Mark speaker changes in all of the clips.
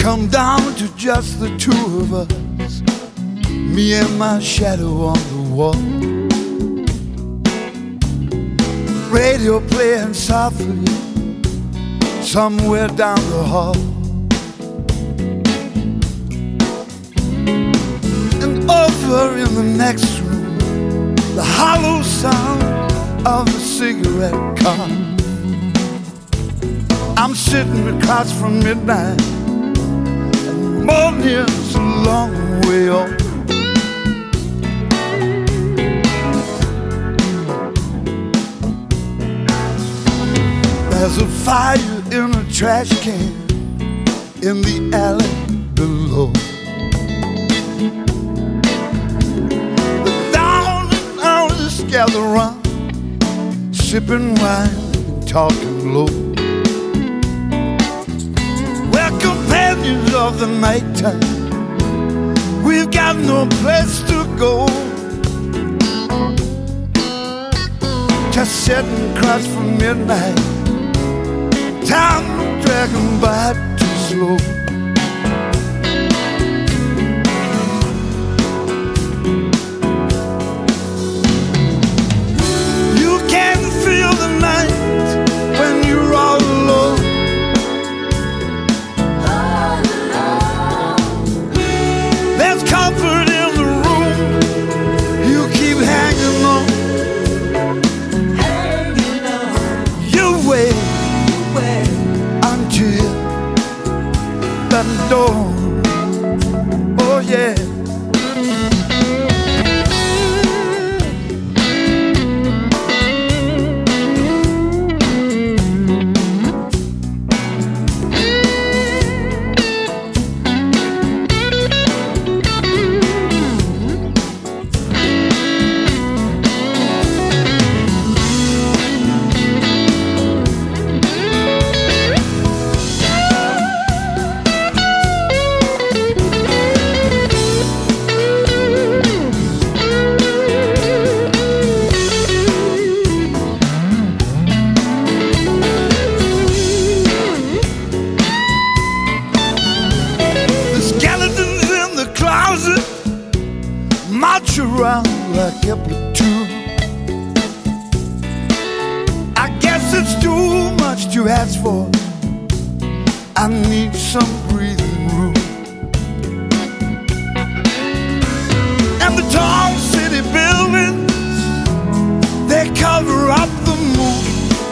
Speaker 1: come down to just the two of us, me and my shadow on the wall. Radio playing softly somewhere down the hall. And over in the next room, the hollow sound of a cigarette car. I'm sitting across from midnight, and morning's a long way off. There's a fire in a trash can in the alley below. The down and outers gather round, sipping wine and talking low. We're companions of the nighttime, we've got no place to go. Just sitting across from midnight, time dragging by too slow. You can feel the night when you're all alone. There's comfort in the room, you keep hanging on. You wait until the dawn. Oh yeah. March around like a platoon. I guess it's too much to ask for. I need some breathing room. And the tall city buildings, they cover up the moon.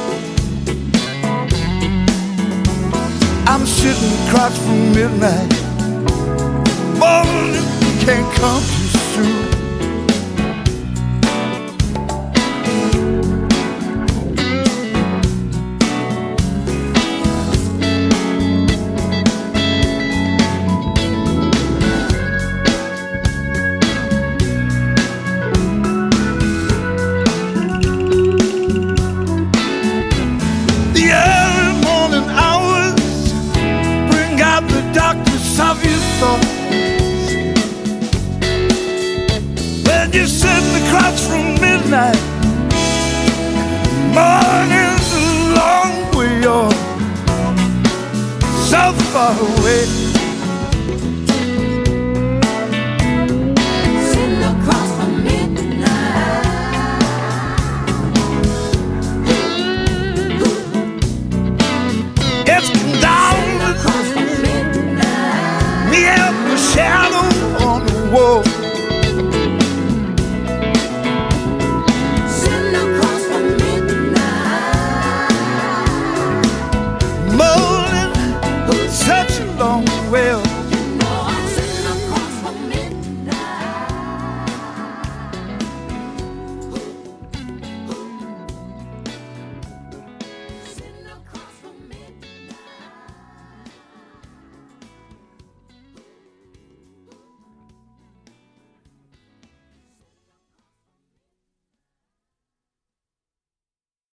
Speaker 1: I'm sitting across from midnight, morning can't come too soon. The early morning hours bring out the darkness of your thoughts. You're sitting across from midnight, morning's a long way off, so far away.
Speaker 2: Sitting across from midnight,
Speaker 1: it's down
Speaker 2: across from midnight.
Speaker 1: me and the shadow on the wall.